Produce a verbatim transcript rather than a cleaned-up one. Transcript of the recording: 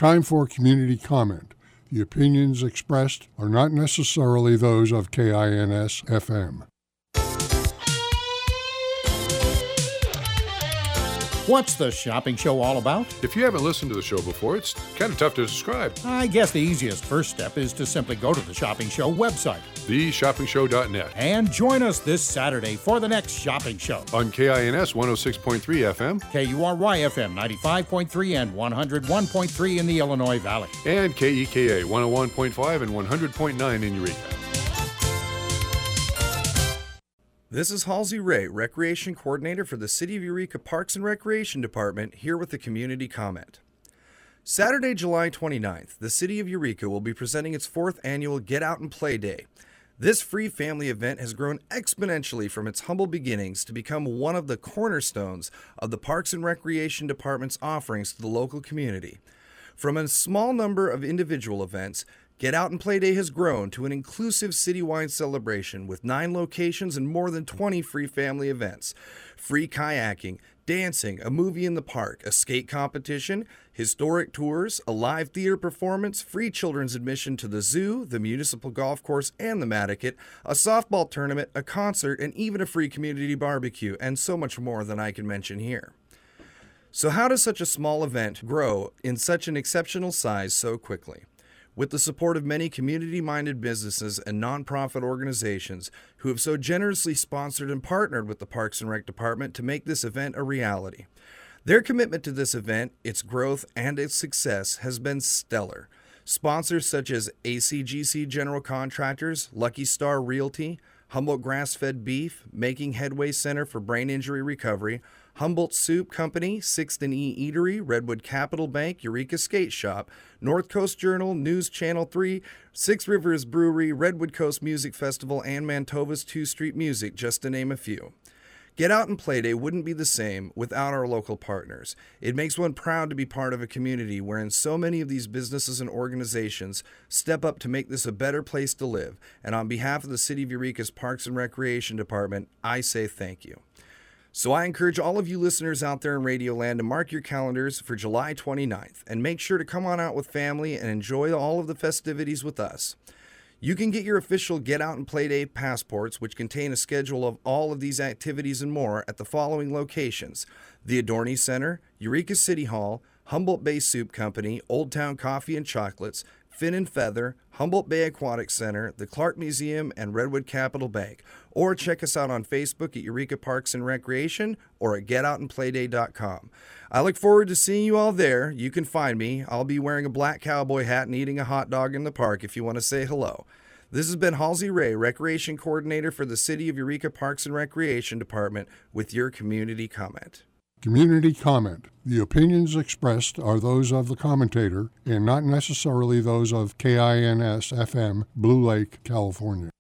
Time for community comment. The opinions expressed are not necessarily those of K I N S F M. What's the shopping show all about? If you haven't listened to the show before, it's kind of tough to describe. I guess the easiest first step is to simply go to the Shopping Show website, the shopping show dot net, and join us this Saturday for the next shopping show. On K I N S one oh six point three F M, K U R Y F M ninety-five point three and one oh one point three in the Illinois Valley, and K E K A one oh one point five and one hundred point nine in Eureka. This is Halsey Ray, Recreation Coordinator for the City of Eureka Parks and Recreation Department, here with the community comment. Saturday, July twenty-ninth, the City of Eureka will be presenting its fourth annual Get Out and Play Day. This free family event has grown exponentially from its humble beginnings to become one of the cornerstones of the Parks and Recreation Department's offerings to the local community. From a small number of individual events, Get Out and Play Day has grown to an inclusive citywide celebration with nine locations and more than twenty free family events. Free kayaking, dancing, a movie in the park, a skate competition, historic tours, a live theater performance, free children's admission to the zoo, the municipal golf course, and the Madaket, a softball tournament, a concert, and even a free community barbecue, and so much more than I can mention here. So how does such a small event grow in such an exceptional size so quickly? With the support of many community-minded businesses and nonprofit organizations who have so generously sponsored and partnered with the Parks and Rec Department to make this event a reality. Their commitment to this event, its growth, and its success has been stellar. Sponsors such as A C G C General Contractors, Lucky Star Realty, Humboldt Grass-Fed Beef, Making Headway Center for Brain Injury Recovery, Humboldt Soup Company, Sixth and E Eatery, Redwood Capital Bank, Eureka Skate Shop, North Coast Journal, News Channel three, Six Rivers Brewery, Redwood Coast Music Festival, and Mantova's two Street Music, just to name a few. Get Out and Play Day wouldn't be the same without our local partners. It makes one proud to be part of a community wherein so many of these businesses and organizations step up to make this a better place to live. And on behalf of the City of Eureka's Parks and Recreation Department, I say thank you. So I encourage all of you listeners out there in Radio Land to mark your calendars for July twenty-ninth and make sure to come on out with family and enjoy all of the festivities with us. You can get your official Get Out and Play Day passports, which contain a schedule of all of these activities and more, at the following locations: the Adorney Center, Eureka City Hall, Humboldt Bay Soup Company, Old Town Coffee and Chocolates, Fin and Feather, Humboldt Bay Aquatic Center, the Clark Museum, and Redwood Capital Bank. Or check us out on Facebook at Eureka Parks and Recreation or at get out and play day dot com. I look forward to seeing you all there. You can find me. I'll be wearing a black cowboy hat and eating a hot dog in the park if you want to say hello. This has been Halsey Ray, Recreation Coordinator for the City of Eureka Parks and Recreation Department, with your community comment. Community comment. The opinions expressed are those of the commentator and not necessarily those of K I N S F M, Blue Lake, California.